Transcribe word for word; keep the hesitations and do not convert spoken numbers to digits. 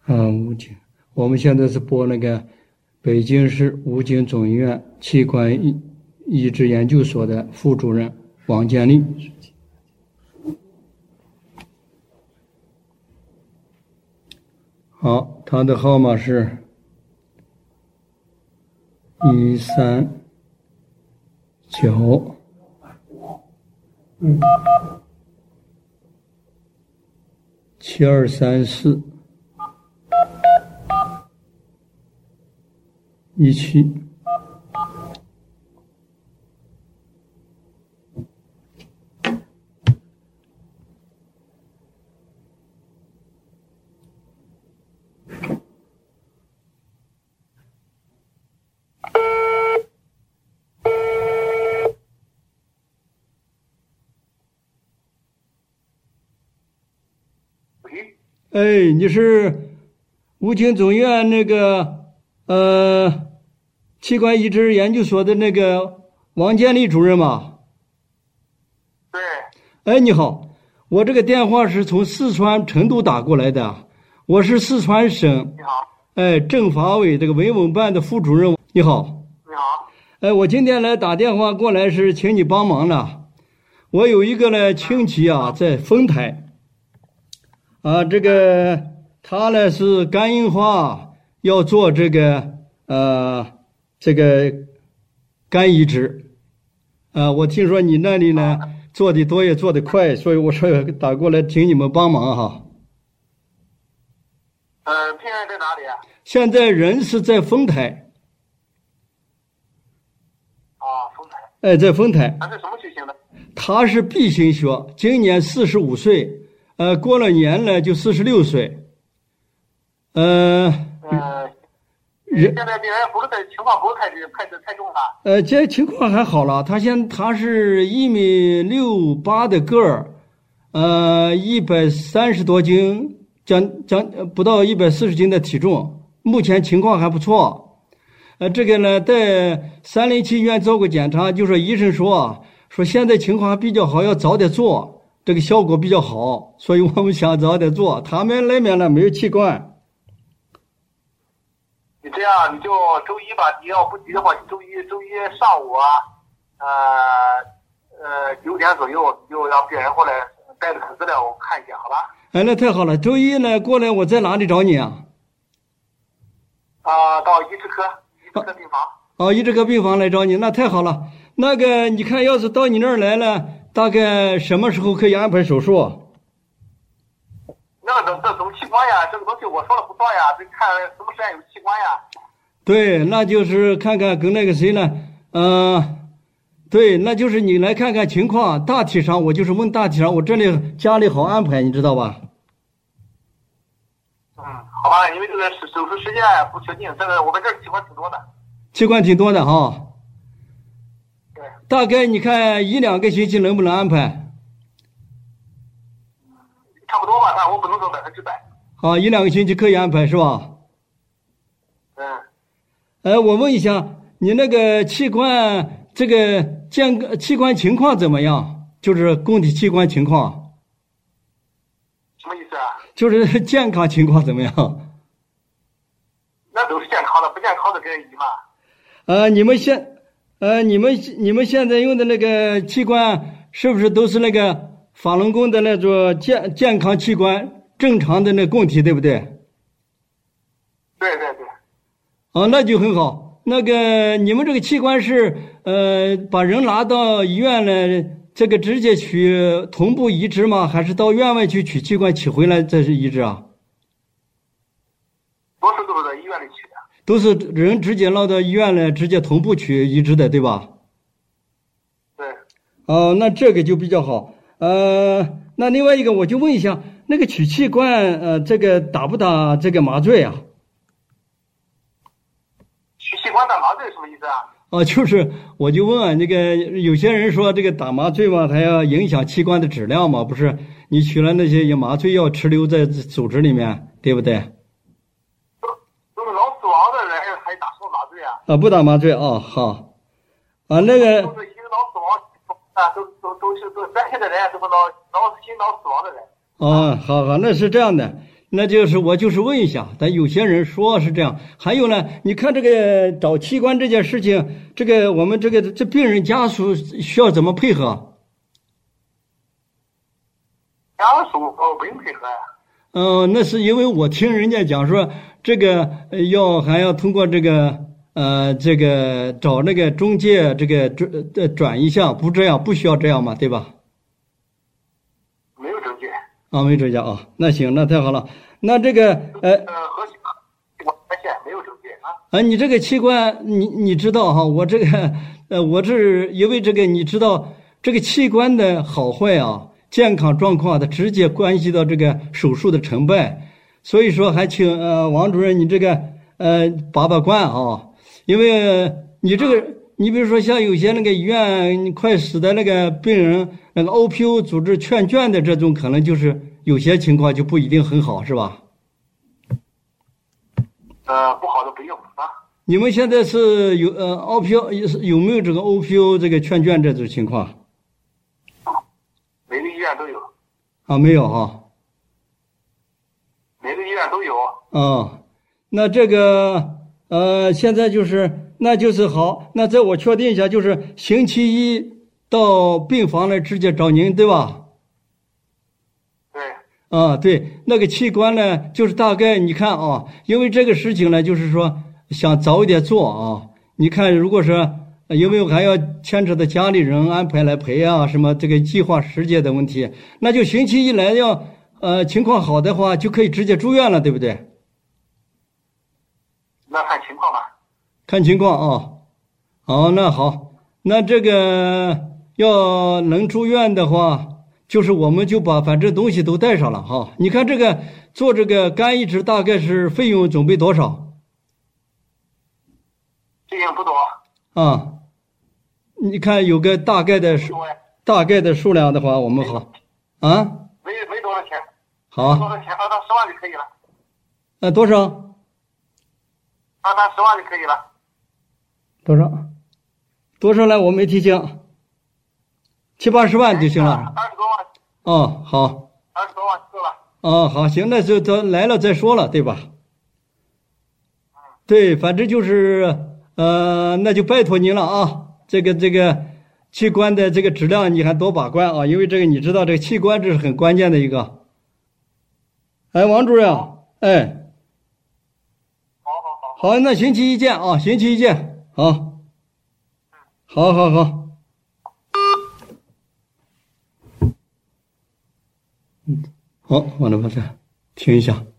啊，武警，我们现在是播那个北京市武警总医院器官移移植研究所的副主任王建立。好，他的号码是一三九嗯七二三四一七。哎，你是武警总院那个呃器官移植研究所的那个王建立主任吗？ 对。 哎，你好，我这个电话是从四川成都打过来的，我是四川省你好。 哎政法委这个文文办的副主任。你好。 你好。 哎，我今天来打电话过来是请你帮忙了，我有一个呢亲戚啊在丰台。啊，这个他呢是肝硬化，要做这个呃这个肝移植，啊，我听说你那里呢做的多也做得快，所以我说打过来请你们帮忙哈。 呃，病人在哪里啊？ 现在人是在丰台。 啊，丰台。 哎，在丰台。 他是什么血型的？ 他是 B 型血，今年四十五岁。呃，过了年了就四十六岁，呃， 呃，现在病人不是在情况不是太太太重了。 呃，这情况还好了，他现他是一米六八的个儿，呃，一百三十多斤，将将不到一百四十斤的体重，目前情况还不错。呃，这个呢，在三零七医院做过检查，就说医生说说现在情况还比较好，要早点做。这个效果比较好，所以我们想早点做。他们那边呢没有器官。 你这样，你就周一吧。你要不急的话，你周一周一上午啊，呃呃九点左右，就让病人过来带着资料我看一下，好吧？ 哎，那太好了。周一呢过来，我在哪里找你啊？ 啊、呃，到移植科，移植科病房。 哦，移植科病房来找你，那太好了。那个，你看，要是到你那儿来了。大概什么时候可以安排手术？ 那个这种器官呀，这个东西我说了不算呀，得看什么时间有器官呀。 对，那就是看看跟那个谁呢？嗯、呃，对，那就是你来看看情况。大体上我就是问大体上，我这里家里好安排，你知道吧？ 嗯，好吧，因为这个手术时间不确定，这个我们这儿器官挺多的。 器官挺多的哈。 对。 大概你看一两个星期能不能安排？ 差不多吧，但我不能说百分之百。 好，一两个星期可以安排是吧？ 嗯。 哎，我问一下，你那个器官这个健器官情况怎么样？就是供体器官情况。 什么意思啊？ 就是健康情况怎么样？ 那都是健康的，不健康的给人移嘛。 呃，你们现呃你们你们现在用的那个器官是不是都是那个法轮功的那种健健康器官，正常的那供体，对不对？ 对对对。 哦，那就很好。那个你们这个器官是呃把人拿到医院了，这个直接取同步移植吗？还是到院外去取器官取回来再是移植啊？ 多数都是在医院里取的。 都是人直接拿到医院了，直接同步取移植的，对吧？ 对。 哦，那这个就比较好。呃，那另外一个我就问一下，那个取器官，呃，这个打不打这个麻醉啊？ 取器官打麻醉什么意思啊？ 哦，就是我就问啊，那个有些人说这个打麻醉嘛，它要影响器官的质量嘛，不是？你取了那些麻醉药持留在组织里面，对不对？ 都是脑死亡的人还打什么麻醉啊？ 啊，不打麻醉啊、哦，好。啊，那个。 都是心脑死亡啊，都都都是都担心的人，都是脑脑心脑死亡的人。 哦，好好，那是这样的。 那就是我就是问一下，但有些人说是这样。还有呢，你看这个找器官这件事情，这个我们这个这病人家属需要怎么配合？ 家属哦不用配合呀。 嗯、那是因为我听人家讲说，这个呃要还要通过这个呃这个找那个中介这个转呃转一下，不这样不需要这样嘛，对吧？ 没有中介。 啊，没中介啊，那行，那太好了。那这个呃呃，和器官发现没有中介啊。 啊，你这个器官，你你知道哈，我这个呃，我是因为这个，你知道这个器官的好坏啊，健康状况，它直接关系到这个手术的成败，所以说还请呃王主任你这个呃把把关啊，因为你这个，你比如说像有些那个医院快死的那个病人，那个 O P O 组织劝卷的这种，可能就是有些情况就不一定很好，是吧？ 呃，不好的不用啊。 你们现在是有呃 O P O 有没有这个 O P O 这个劝卷这种情况？ 每个医院都有。 啊，没有哈。 每个医院都有。 啊，那这个呃，现在就是那就是好，那在我确定一下，就是星期一到病房来直接找您，对吧？ 对。 啊，对，那个器官呢，就是大概你看啊，因为这个事情呢，就是说想早一点做啊。你看，如果是因为还要牵扯到家里人安排来陪啊，什么这个计划时间的问题，那就星期一来要呃情况好的话，就可以直接住院了，对不对？ 那看情况吧。 看情况啊。好，那好，那这个要能住院的话。就是我们就把反正东西都带上了哈。你看这个做这个肝移植大概是费用准备多少？ 费用不多。 啊，你看有个大概的数，大概的数量的话，我们好啊。 没没多少钱。 好。 多少钱？二到十万就可以了。 呃，多少？ 二到十万就可以了。 多少？多少来？我没听清。七八十万就行了。 二十多万。 哦，好。 二十多万够了。 哦，好，行，那就等来了再说了，对吧？ 嗯。 对，反正就是呃，那就拜托您了啊。这个这个器官的这个质量你还多把关啊，因为这个你知道这个器官这是很关键的一个。哎，王主任，哎。 好好好。 好，那星期一见啊，星期一见，好。好好好。嗯，好，完了，把这停一下。